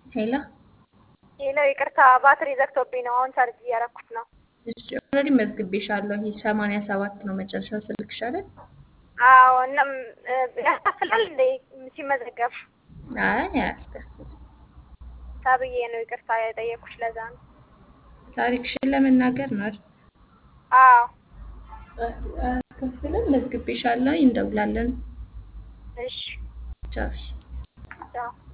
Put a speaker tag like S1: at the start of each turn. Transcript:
S1: ሄላ
S2: ሌላው ይቅርታ ባትሪ ዘግቶብኝ ነው። አሁን ቻርጅ እያደረኩት ነው።
S1: እሺ ኦልሬዲ መዝግቤሻለሁ። ይሄ 87 ነው መጨረሻው ስልክሽ አይደል?
S2: አዎ እናም ያስከፍላል እንዴ ሲመዘገብ?
S1: አይ አያስከፍልም።
S2: ተብዬ ነው ይቅርታ የጠየኩሽ። ለዛ ነው።
S1: ታሪክሽን ለመናገር ነው አይደል?
S2: አዎ
S1: አያስከፍልም። መዝግቤሻለሁ። እንደውላለን።
S2: እሺ
S1: ቻው።
S2: ቻው።